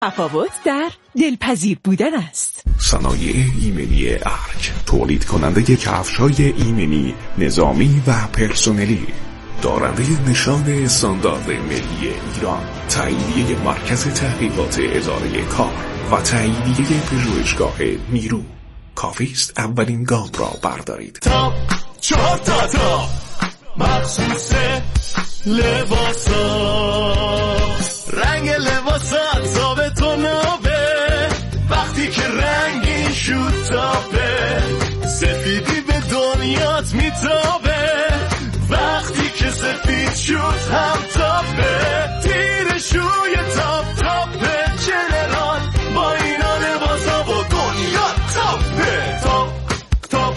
تفاوت در دلپذیر بودن است. صنایع ایمنی ارج تولید کننده کفش‌های ایمنی نظامی و پرسنلی، دارنده نشان استاندارد ملی ایران، تاییدیه مرکز تحقیقات اداره کار و تاییدیه پژوهشگاه نیرو. کافی است اولین گام را بردارید. تاپ 4 تا مخصوص لباسا، رنگ لباسا ثابت و نابه، وقتی که رنگی شد تابه، سفیدی به دنیات میتابه، وقتی که سفید شد هم تابه، تیرشوی تاپ تابه، جنرال با اینا لباسا و دنیا تابه. تاپ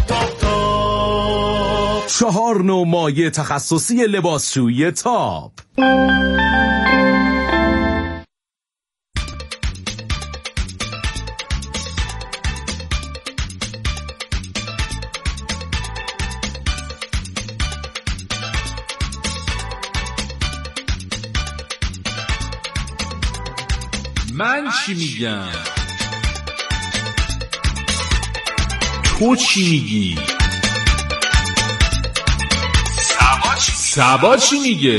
4 نوع مایع تخصصی لباسشویی تاپ. من چی میگم؟ تو چی میگی؟ سبا چی میگه؟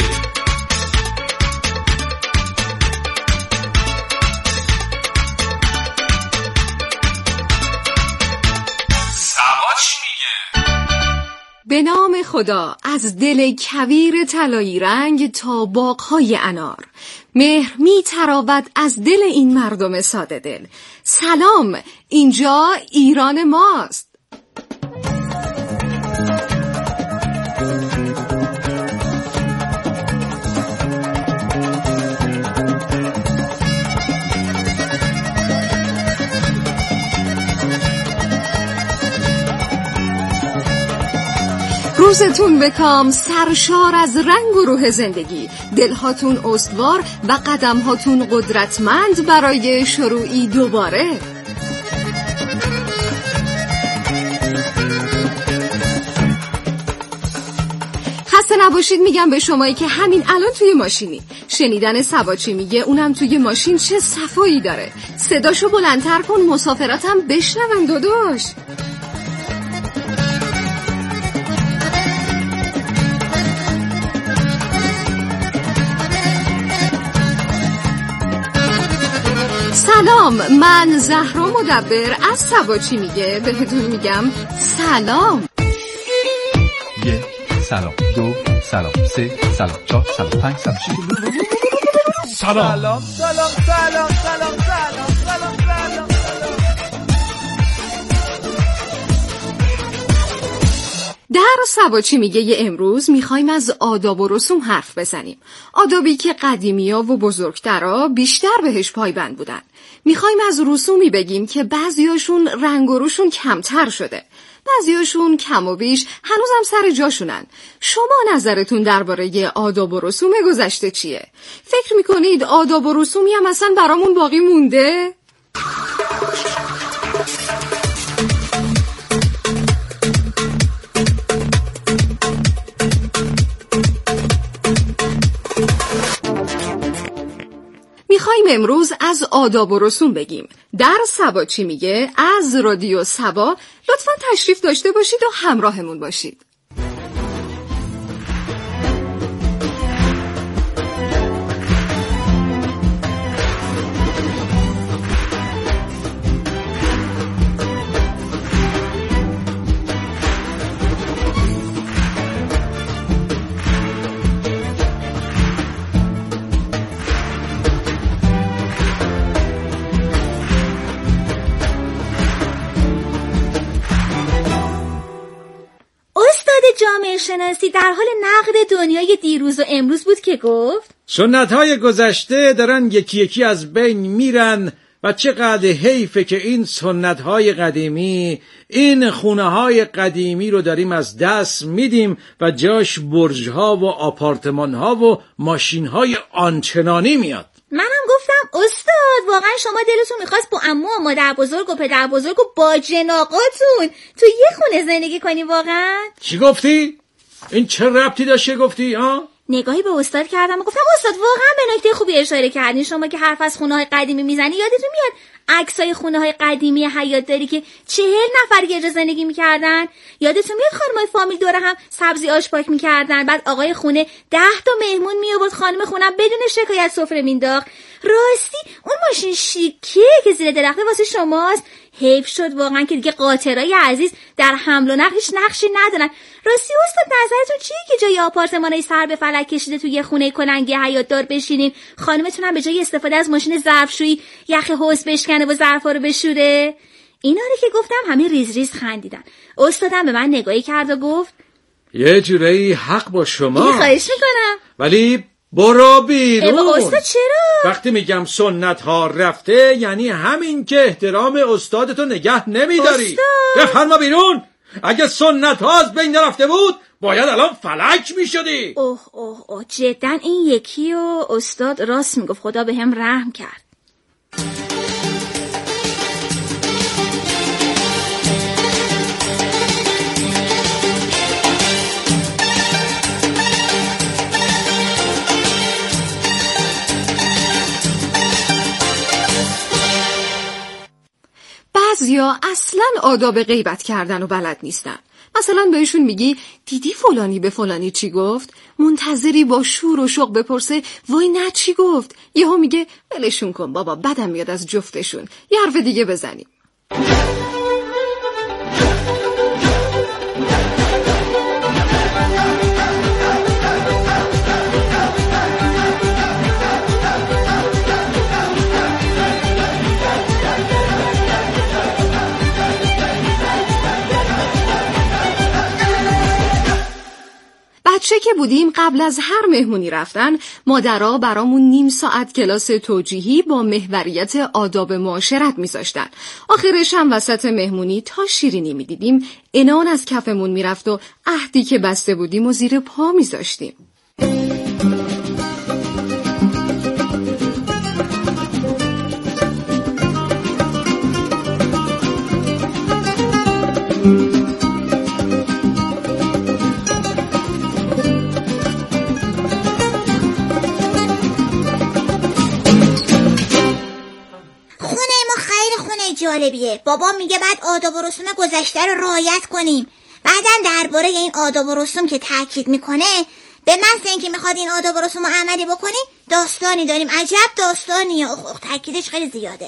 به نام خدا، از دل کویر طلایی رنگ تا باغ‌های انار، مهر می تراود از دل این مردم ساده دل. سلام، اینجا ایران ماست. روزتون بکام سرشار از رنگ و روح زندگی، دلهاتون استوار و قدمهاتون قدرتمند برای شروعی دوباره. خسته نباشید میگم به شمایی که همین الان توی ماشینی. شنیدن سبا چی میگه، اونم توی ماشین چه صفایی داره. صداشو بلندتر کن، مسافراتم بشنون داداش. سلام، من زهرا مدبر از سبا چی میگه بهتون میگم سلام. 1 سلام، 2 سلام، 3 سلام، 4 سلام، 5 سلام، 6 سلام. در سبا چی میگه امروز میخوایم از آداب و رسوم حرف بزنیم. آدابی که قدیمیا و بزرگترا بیشتر بهش پایبند بودن. میخوایم از رسومی بگیم که بعضیاشون رنگ و روشون کمتر شده، بعضیاشون کم و بیش هنوزم سر جاشونن. شما نظرتون درباره آداب و رسوم گذشته چیه؟ فکر میکنید آداب و رسومی هم اصلا برامون باقی مونده؟ میخوایم امروز از آداب و رسوم بگیم. در سبا چی میگه از رادیو سبا لطفاً تشریف داشته باشید و همراهمون باشید. جامعه شناسی در حال نقد دنیای دیروز و امروز بود که گفت سنت‌های گذشته دارن یکی یکی از بین میرن و چقدر حیفه که این سنت‌های قدیمی، این خونه‌های قدیمی رو داریم از دست میدیم و جاش برج‌ها و آپارتمان‌ها و ماشین‌های آنچنانی میاد. منم گفتم استاد واقعا شما دلتون میخواست با عمو و مادر بزرگ و پدر بزرگ و باجناقاتون تو یه خونه زندگی کنی واقعا؟ چی گفتی؟ این چه ربطی داشته گفتی ها؟ نگاهی به استاد کردم و گفتم استاد واقعا به نکته خوبی اشاره کردین. شما که حرف از خونه‌های قدیمی میزنی یادتون میاد عکسای خونه‌های قدیمی حیات داری که 40 نفر گرجا زندگی میکردن؟ یادتون میاد خانمای فامیل دوره هم سبزی آش پاک میکردن، بعد آقای خونه 10 تا مهمون میآورد خانم خونم بدون شکایت سفره مینداخت. راستی اون ماشین شیکه که زیر درخت واسه شماست. حیف شد واقعا که دیگه قاطرای عزیز در حمل و نقلش نقشی ندارن. راستی استاد نظرتون چیه که جای آپارتمانای سر به فلک کشیده توی خونه کلنگی حیات دار بشینین، خانمتون هم به جای استفاده از ماشین ظرفشویی یخ حوض بشکنه و ظرفا رو بشوره؟ اینا رو که گفتم همه ریز ریز خندیدن. استادم به من نگاهی کرد و گفت یه جورایی حق با شما. خواهش میکنم. ولی برو بیرون. استاد چرا؟ وقتی میگم سنت ها رفته یعنی همین که احترام استادتو نگه نمیداری. بفرما بیرون. اگه سنت ها از بین رفته بود باید الان فلک میشدی. اوه جدا این یکی و استاد راست میگفت. خدا به هم رحم کرد. بعضیا اصلاً آداب غیبت کردن و بلد نیستن. مثلا بهشون میگی دیدی فلانی به فلانی چی گفت؟ منتظری با شور و شوق بپرسه وای نه چی گفت؟ یهو میگه ولشون کن بابا بدم میاد از جفتشون، یه حرف دیگه بزنیم. بچه که بودیم قبل از هر مهمونی رفتن مادرها برامون نیم ساعت کلاس توجیهی با محوریت آداب معاشرت میذاشتن. آخرش هم وسط مهمونی تا شیرینی میدیدیم عنان از کفمون میرفت و عهدی که بسته بودیم و زیر پا میذاشتیم. جالبیه. بابا میگه بعد آداب و رسوم گذشته رو رعایت کنیم. بعدن درباره این آداب و رسوم که تاکید میکنه به محض اینکه میخواد این آداب و رسوم رو عملی بکنیم داستانی داریم. عجب داستانیه. تاکیدش خیلی زیاده.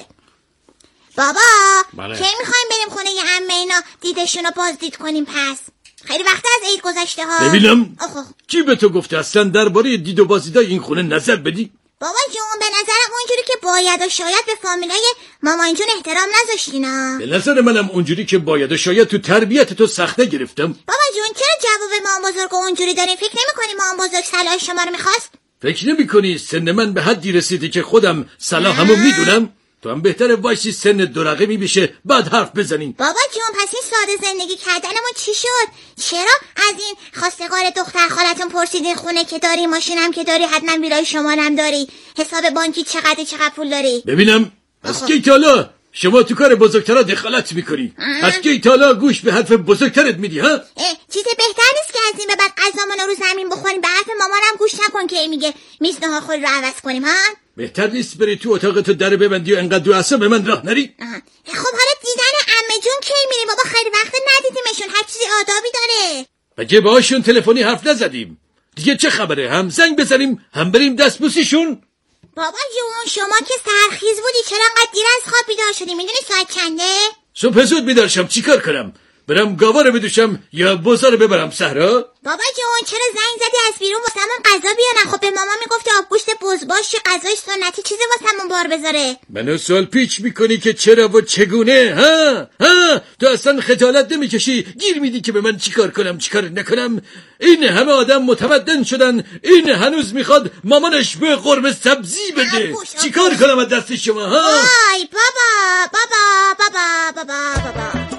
بابا کی میخوایم بریم خونه یه عمه اینا دیدشون رو بازدید کنیم؟ پس خیلی وقت از عید گذشته ها. ببینم کی به تو گفته اصلا درباره دید و بازدیدای این خونه نظر بدی؟ بابا جون به نظرم اونجوری که باید و شاید به فامیلای مامان جون احترام نذاشتینا. به نظر منم اونجوری که باید و شاید تو تربیت تو سخته گرفتم. بابا جون چرا جواب مامان بزرگ اونجوری دارین؟ فکر نمی‌کنی مامان بزرگ صلاح شما رو می‌خواست؟ فکر نمی‌کنی سن من به حدی رسیده که خودم صلاحمو میدونم؟ تو هم بهتره وایسی سن دورقه میشه بعد حرف بزنین. بابا جون پس این ساده زندگی کردنمون چی شد؟ چرا از این خواستگار دختر خالتون پرسیدین خونه که داری، ماشینم که داری، حتما ویلای شمالم داری، حساب بانکی چقدر پول داری؟ ببینم از کی تالا شما تو کار بزرگترا دخالت میکنی؟ از کی تالا گوش به حرف بزرگترت میدی ها؟ چیز بهتر نیست که از این به بعد غذامون رو زمین بخوریم؟ به حرف مامانم گوش نکن که میگه میز ناهارخوری رو عوض کنیم ها؟ بهتر نیست بری تو اتاقت در ببندی و انقدر دو اعصاب من راه نری؟ خب حالا دیدن عمه جون کی میریم؟ بابا خیلی وقت ندیدیمشون. هر چیزی آدابی داره. مگه باهاشون تلفنی حرف نزدیم؟ دیگه چه خبره؟ هم زنگ بزنیم هم بریم دستبوسیشون؟ بابا جون شما که سرخیز بودی چرا انقدر دیر از خواب بیدار شدی؟ میدونی ساعت چنده؟ صبح زود بیدار شم چیکار کنم؟ برم گاوا رو بدوشم یا بوزا رو ببرم صحرا؟ بابا جون چرا زنگ زدی از بیرون واسمون غذا بیارن؟ خب به ماما میگفتی آبگوشت بزباش غذای سنتی چیزی واسمون بار بذاره. منو سوال پیچ میکنی که چرا و چگونه؟ ها تو اصلا خجالت نمیکشی؟ گیر میدی که به من چیکار کنم چیکار نکنم؟ این همه آدم متمدن شدن، این هنوز میخواد مامانش به قرمه سبزی بده. چیکار کنم از دست شما ها؟ وای بابا بابا بابا بابا بابا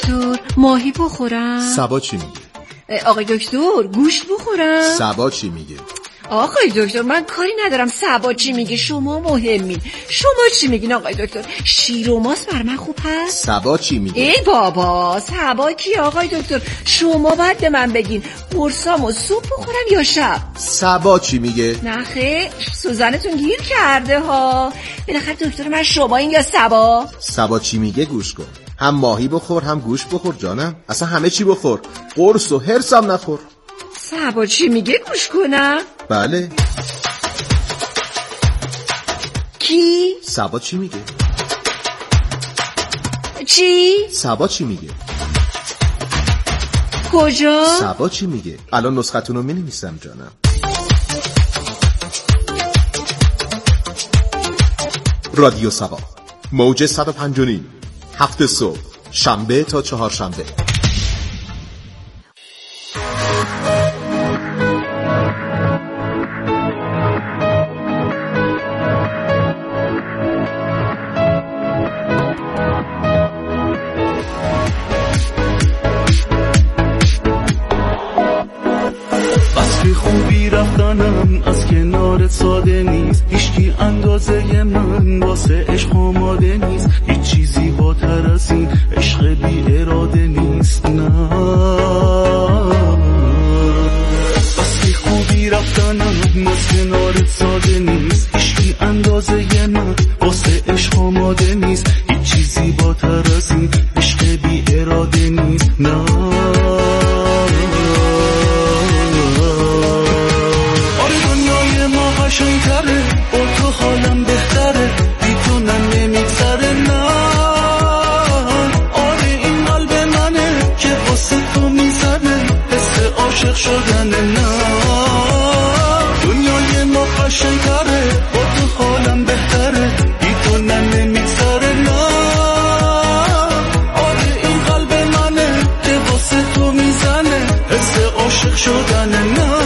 دکتر ماهی بخورم؟ سبا چی میگه؟ آقای دکتر گوشت بخورم؟ سبا چی میگه؟ آقای دکتر من کاری ندارم سبا چی میگه، شما مهمین. شما چی میگین آقای دکتر؟ شیر و ماست بر من خوب هست؟ سبا چی میگه؟ ای بابا سبا کی آقای دکتر؟ شما باید به من بگین قرصامو صبح بخورم یا شب؟ سبا چی میگه؟ نه خیر سوزنتون گیر کرده ها. بالاخره دکتر من شما این یا سبا؟ سبا چی میگه گوش کن. هم ماهی بخور هم گوشت بخور جانم، اصلا همه چی بخور، قرص و حرص هم نخور. سبا چی میگه گوش کنم؟ بله. کی؟ سبا چی میگه؟ چی؟ سبا چی میگه؟ کجا؟ سبا چی میگه؟ الان نسختون رو مینویسم جانم. رادیو سبا موج 105.9 هفته صبح شنبه تا چهارشنبه. خوبی رفتنم از کنارت ساده نیست، هیچکی اندازه من واسه عشق آماده نیست، هیچ چیزی بالاتر از این عشق بی اراده نیست. نه بس خوبی رفتنم از کنارت ساده نیست، هیچکی اندازه من واسه عشق آماده نیست، هیچ چیزی بالاتر از این عشق بی اراده نیست. نه قشنگ‌تره با تو حالم بهتره، بی تو نمیگذره. نه آره این قلب منه که واسه تو میزنه، حس عاشق شدنه. نه دنیای ما قشنگ‌تره با تو حالم بهتره، بی تو نمیگذره. نه آره این قلب منه که واسه تو میزنه، حس عاشق شدنه. نه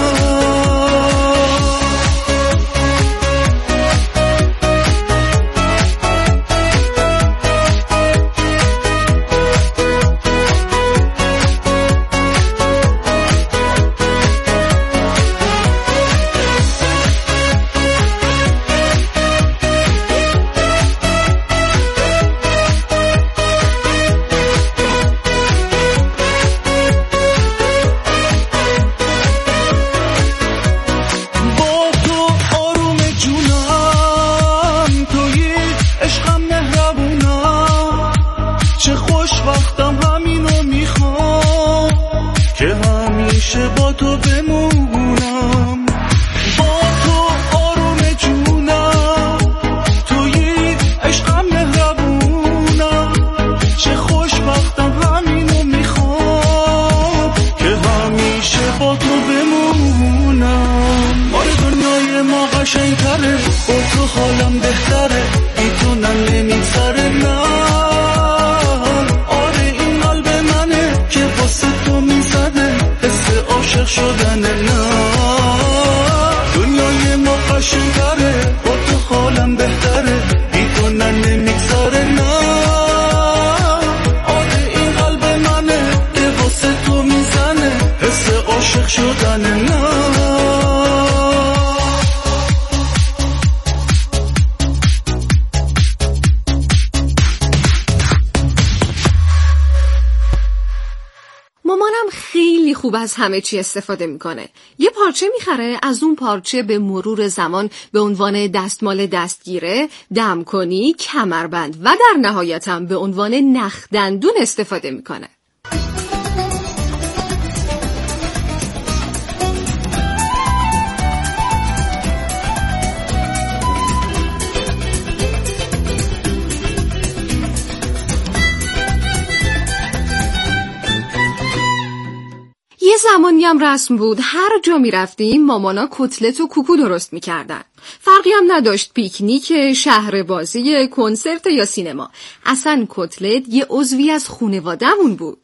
خوب از همه چی استفاده میکنه. یه پارچه میخره، از اون پارچه به مرور زمان به عنوان دستمال دستگیره، دمکنی، کمربند و در نهایت هم به عنوان نخ دندون استفاده میکنه. یه زمانی هم رسم بود هر جا می رفتیم مامانا کتلت و کوکو درست می کردن. فرقی هم نداشت پیکنیک، شهر بازی، کنسرت یا سینما. اصلا کتلت یه عضوی از خانواده‌مون بود.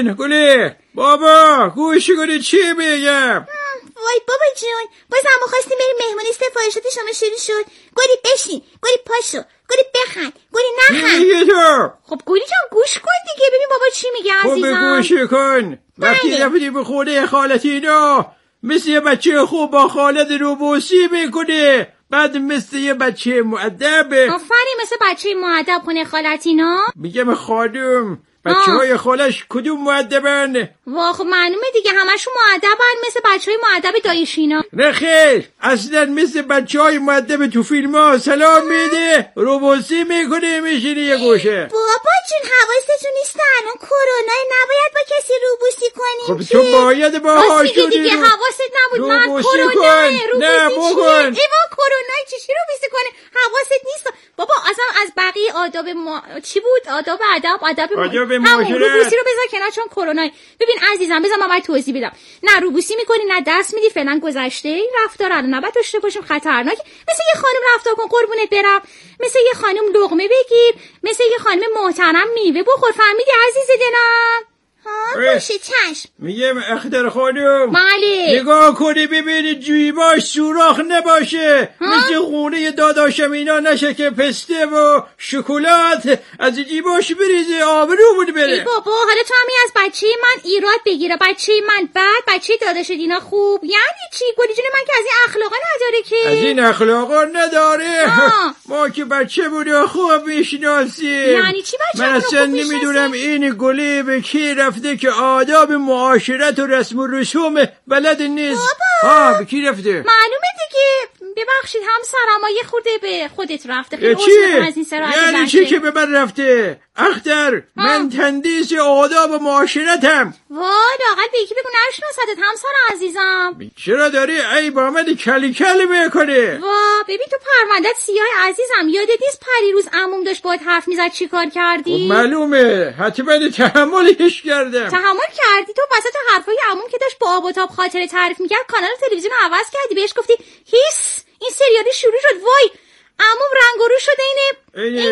ببین گلی بابا گوش کنی چی میگم. وای بابا جون باز هم خواستیم بریم مهمونی، سفارشات شما شروع شد. گلی بشین، گلی پاشو، گلی بخند، گلی نخند. میگه تو خب گلی جان گوش کن دیگه ببین بابا چی میگه عزیزم. خب گوش کن. وقتی رفتی به خونه خالتینا مثل یه بچه خوب با خالت روبوسی میکنه، بعد مثل یه بچه مؤدب. آفرین مثل بچه مؤدب خونه خالتینا. میگم خانم بچه‌های خالش کدوم مؤدبن؟ وا خب معلومه دیگه همشون مؤدبن مثل بچه‌های مؤدب دایشینا. نه خیر اصلا مثل بچه‌های مؤدب تو فیلم‌ها سلام میده روبوسی میکنه میشینه یه گوشه. بابا جون حواستون نیست الان کرونا نباید با کسی روبوسی کنیم. خب تو باید باهاشون دیگه حواست نبود من کرونا نه بکن. ایوا کرونا چی روبوسی کنه حواست نیست بابا. اصلا از بقیه آداب چی بود آداب ادب روبوسی رو بذار کنار چون کرونا. ببین عزیزم بذار من باید توضیح بدم. نه روبوسی میکنی نه دست میدی فعلا گذشته. این رفتار الان نباید داشته باشیم خطرناک. مثل یه خانم رفتار کن قربونت برم. مثل یه خانم لقمه بگیر، مثل یه خانم محترم میوه بخور. فهمیدی عزیز دلم؟ باشه چشم. میگم اختر خانم بله نگاه کنی ببینی جیباش سوراخ نباشه، مثل خونه داداشم اینا نشه که پسته و شکلات از جیباش بریزه آبرومون بره. ای بابا حالا تو همی از بچه من ایراد بگیره، بچه من بعد بچه داداش دینا خوب یعنی چی؟ گلی جون من که از این اخلاقا نداره که. از این اخلاقا نداره؟ ما که بچه بوده خوب میشناسیم. یعنی چی بچه من اصلا نمیدونم این گلی به کی رفته که آداب معاشرت و رسم و رسوم بلد نیست. بابا به کی رفته؟ معلومه دیگه. ببخشید همسرم یه خورده به خودت رفته. خیلی چی؟ یعنی چی که به من رفته؟ اختر من تندیس آداب و معاشرتم. وای لااقل به یکی بگو نشناستت همسر عزیزم. چرا داری ای با من کلی کلی میکنه؟ وا ببین تو پروندت سیاه عزیزم. یادت نیست پریروز عموم داشت باهات حرف میزد چی کار کردی؟ معلومه حتما تحملش کردم. تحمل کردی تو وسط حرفای عموم که داشت با آب و تاب خاطره تعریف میکرد کانال تلویزیون رو عوض کردی بهش گفتی هیس این سریال شروع شد. وای عموم رنگ و رو شده اینه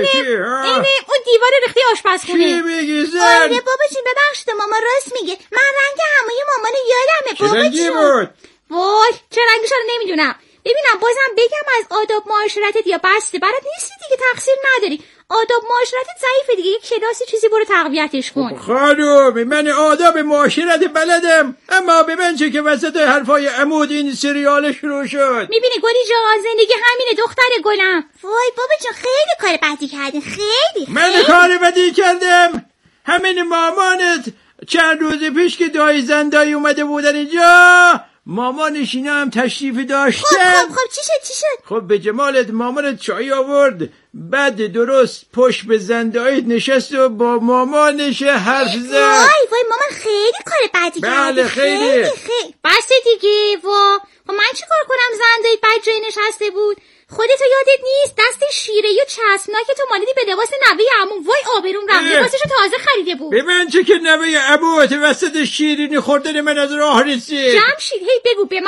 اون دیوار ریختی آشپزخونه. چی میگی زن؟ آره بابا جون ببخشید ماما راست میگه. من رنگ عموی مامانو یادمه بابا جون. وای چه رنگش رو نمیدونم. ببینم بازم بگم از آداب معاشرتت یا بسته برات نیستی دیگه تقصیر نداری. آداب معاشرتت ضعیفه دیگه. یک کلاسی چیزی برو تقویتش کن. خانم من آداب معاشرت بلدم اما به من چه که وسط حرفای عمود این سریال شروع شد. میبینی گلی جان زندگی همینه دختر گلم. وای بابا جان خیلی کار بدی کردین. خیلی من کار بدی کردم؟ همین مامانت چند روز پیش که دایی زندایی اومده بودن اینجا مامانش اینا هم تشریف داشتن. خب چی شد؟ خب به جمالت مامانت چای آورد بعد درست پشت به زندایت نشست و با مامانش حرف زد. وای مامان خیلی کار بدی کرد. بله خیلی بس دیگه. خب من چی کار کنم زندایت بعد جای نشسته بود؟ خودتو یادت نیست دست شیره و چسبناک تو مالیدی به لباس نوه عمو. وای آبروم رفت لباسشو تازه خریده بود. به من چه که نوه عموت وسط شیرینی خوردن من از راه رسید. جمشید هی بگو به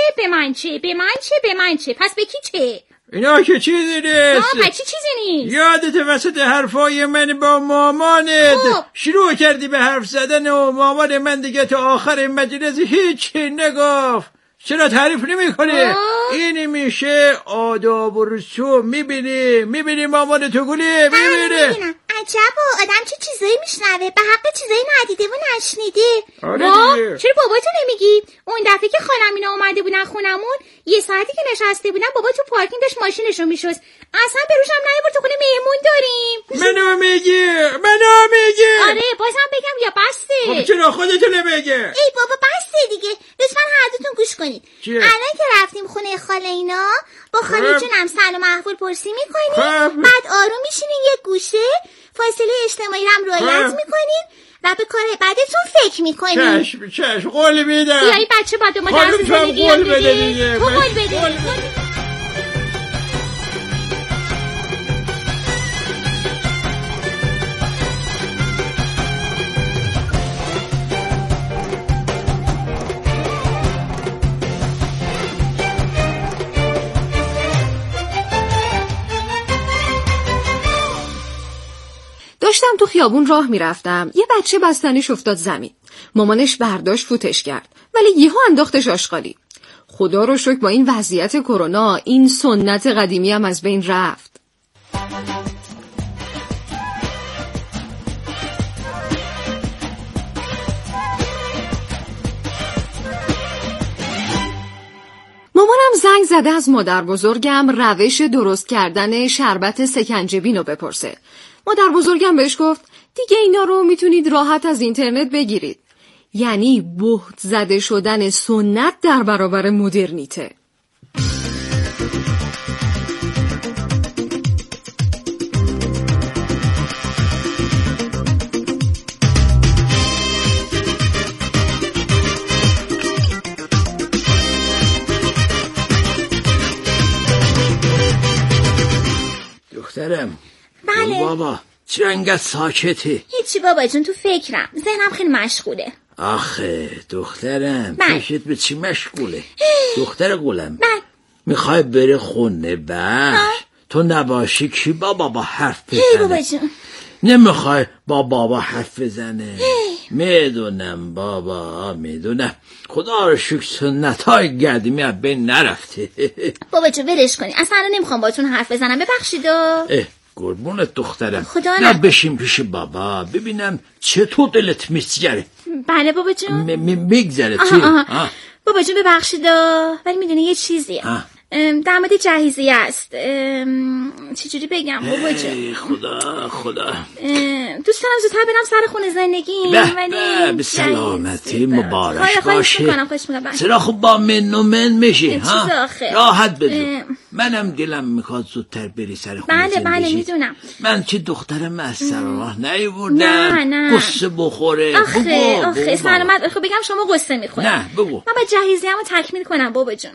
من چه پس به کی چه؟ اینا که چیزی نیست. پس چیزی نیست. یادت وسط حرفای من با مامانت شروع کردی به حرف زدن و مامان من دیگه تا آخر مجلس هیچی نگفت. چرا تعریف نمی کنی؟ این میشه آداب و رسوم. میبینی مامان تو گلی میبینی. عجبا آدم چه چیزایی میشنوه به حق چیزایی ندیده و نشنیده. چرا باباتو نمیگی؟ اون دفعه که خالم اینا اومده بودن خونمون یه ساعتی که نشسته بودن بابا تو پارکینگ داشت ماشینشو میشست اصلا به روشم نیاورد تو خونه مهمون داریم. منو میگی؟ آره بازم بگم یا بسته؟ خب چرا خودتو نمیگه؟ ای بابا بسته دیگه. لطفا هر دوتون گوش کنید. الان که رفتیم خونه خاله اینا با خاله جونم سلام احوال پرسی میکنیم بعد آروم میشینین یه گوشه فاصله اجتماعی هم رعایت میکنین و به کار بعدتون فکر میکنین. چشم قول میدم. بیایی بچه بعد ما درس زندگی یاد بده. تو قول بده. داشتم تو خیابون راه میرفتم، یه بچه بستنیش افتاد زمین. مامانش برداشت فوتش کرد، ولی یهو انداختش آشغالی. خدا رو شکر با این وضعیت کرونا این سنت قدیمی هم از بین رفت. مامانم زنگ زده از مادر بزرگم روش درست کردن شربت سکنجبین رو بپرسه. مادر بزرگم بهش گفت دیگه اینا رو میتونید راحت از اینترنت بگیرید. یعنی بهت زده شدن سنت در برابر مدرنیته. دخترم. بله بابا چرا انقدر ساکتی؟ هیچی بابا جون، تو فکرم، ذهنم خیلی مشغوله. آخه دخترم فکرت به چی مشغوله؟ دختر گلم میخوای بری خونه تو نباشی کی با بابا حرف بزنه؟ بابا جون نمیخوای با بابا حرف بزنه؟ میدونم بابا میدونم، خدا رو شکر سنت‌های قدیمی از بین نرفته. بابا جون ولش کنی، اصلا نمیخوام باتون حرف بزنم، ببخشید. قربونت دخترم، خدا نه بشین پیش بابا ببینم چطور دلت میگذره. بله بابا جون میگذره چی؟ بابا جون ببخشید، ولی میدونی یه چیزیه در مورد جهیزیه است. چجوری بگم بابا جون؟ خدا دوست دارم زودتر برم سر خونه زندگی. به سلامتی مبارک باشه. خوش میکنم. چرا خب با من و من میشی راحت بزو. منم دلم میخواد زودتر بری سر خونه زندگی. بله میدونم. من چه دخترم از سر راه نیوردم نه قصه بخوره. آخه سلامت. خب بگم شما قصه میخوری؟ نه بگو. من با جهیزیه‌مو تکمیل کنم بابا جون.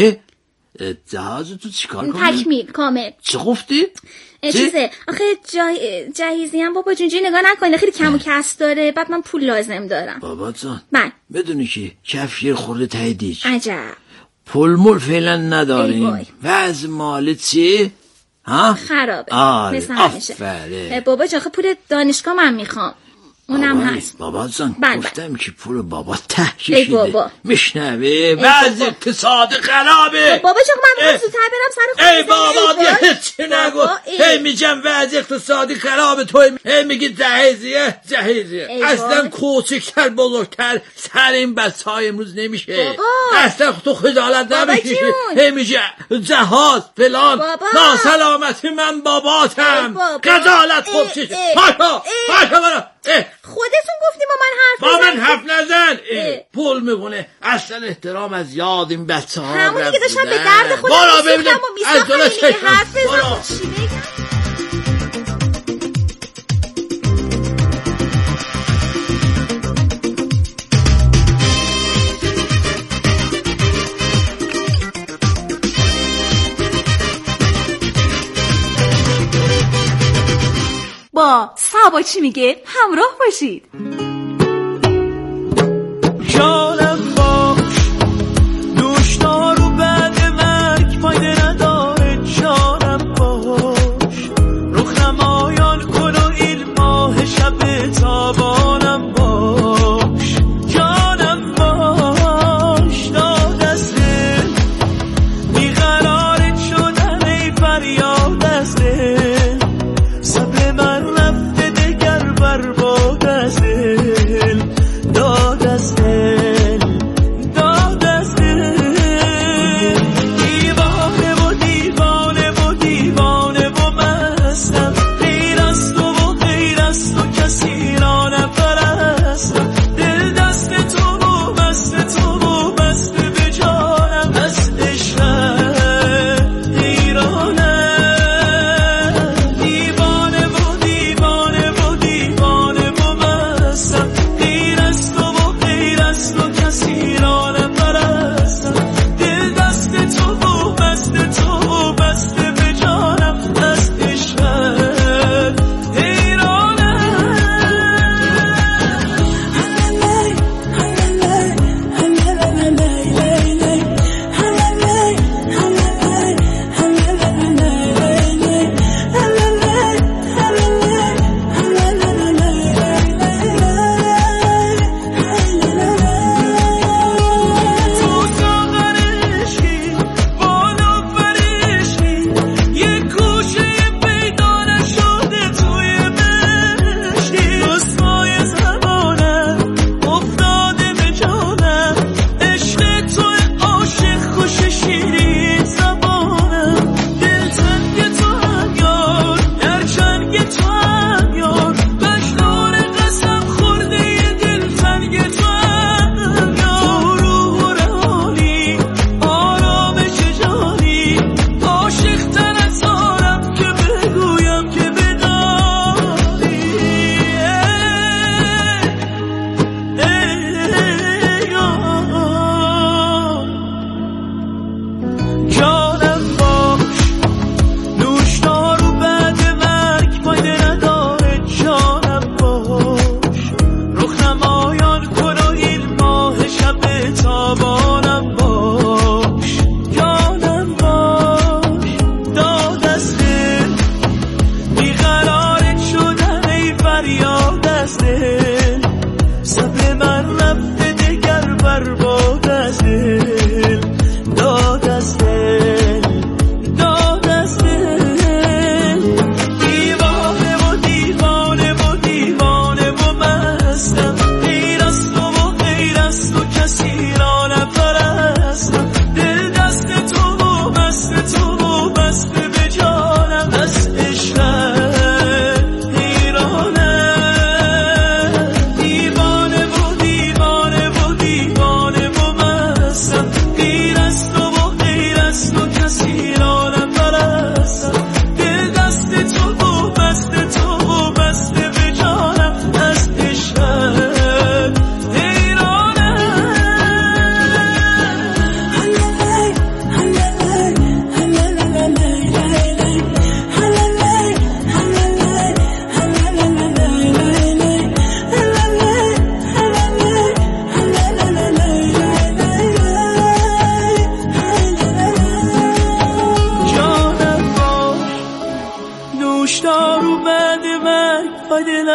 جهازو تو چیکار کنی؟ تکمیل کامل. چه گفتی؟ چیزه آخه جهیزیم بابا جون نگاه نکنه، خیلی کم و کس داره، بعد من پول لازم دارم. بابا جان من بدونی که کفشیر خورده ته دیج. عجب. پول مول فعلا نداریم. وضع مالی چی؟ خرابه. مثل همیشه. بابا جان پول دانشگاه من میخوام، اونم هست. بابا جان گفتم که پول بابا ته کشیده. میشنوی وضع اقتصاد خرابه. بابا جان من زودتر برم سر خونه. ای بابا چی نگو. هی میگم وضع اقتصادی خرابه، تو هی میگی جهیزیه. اصلا کوچکتر بزرگتر سر این بسای امروز نمیشه. اصلا تو خجالت نمیکشی. هی میگی جهاز فلان. ناسلامتی من باباتم. خجالت خود چیشه. پاشا برو. خودتون گفتیم با من حرف نزن. پول میبونه. اصلا احترام از یاد این بچه ها همون دیگه داشتم به درد خودم میسوختم و میساختم دیگه حرف بزن. چی بگم؟ با سبا چی میگه همراه باشید. جانم باش دوشدارو بعد مرگ فایده نداره. جانم باش رخ نمایان کن و این ماه شب تابانم باش. جانم باش داد از دل بیقرارت شدن ای فریاد از دل. صبر من رفته دگر برباد از دل. داد از دل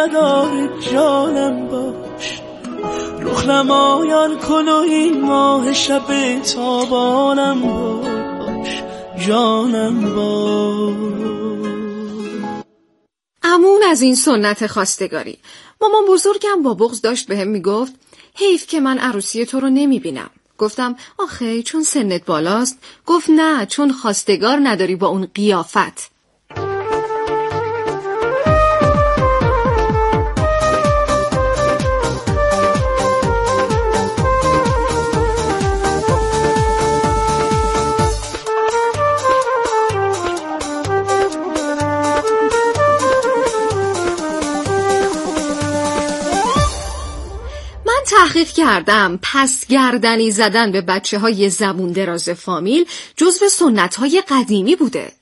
نداره جانم باش، رخ نمایان کن و این ماه شب تابانم باش، جانم باش. امون از این سنت خواستگاری. مامان بزرگم با بغض داشت بهم میگفت حیف که من عروسی تو رو نمیبینم. گفتم آخه چون سنت بالاست. گفت نه، چون خواستگار نداری با اون قیافت. تحقیق کردم پس گردنی زدن به بچه‌های زبون دراز فامیل جزو سنت‌های قدیمی بوده.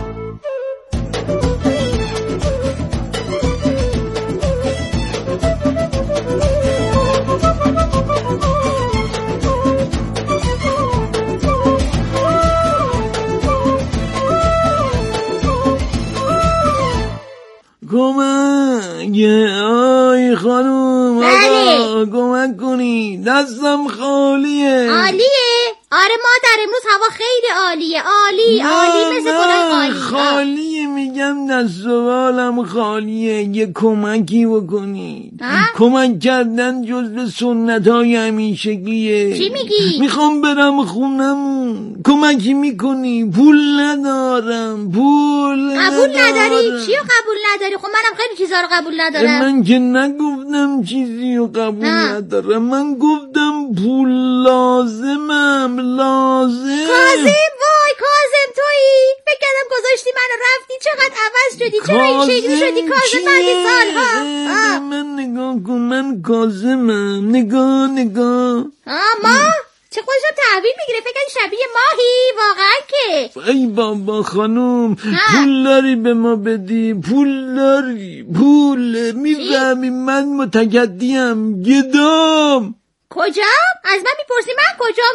آی خانوم آقا کمک کنی، دستم خالیه. عالیه؟ آره مادر امروز هوا خیلی عالیه. عالی مثل گلای عالی. خالیه میگم، دست و بالم خالیه. یه کمکی بکنید. کمک کردن جزو سنت‌های همیشگیه. چی میگی؟ میخوام برم خونمون، کمکی میکنی؟ پول ندارم. قبول نداری؟ چیو قبول نداری؟ خب منم خیلی چیزا رو قبول ندارم. من که نگفتم چیزی رو قبول ندارم، من گفتم پول لازمم. کاظم، وای کاظم تویی؟ فکر کردم گذاشتی منو رفتی. چقدر عوض شدی؟ چرا این شکلی شدی کاظم بعد سالها؟ من نگاه کن، من کاظمم. نگاه ما چه خودش رو تحویل میگیره؟ فکر کردی شبیه ماهی؟ واقعا که ای بابا خانوم، پول داری به ما بدی؟ پول داری؟ پول میفهمی من متکدیم، گدام. کجا؟ از من میپرسی من کجام؟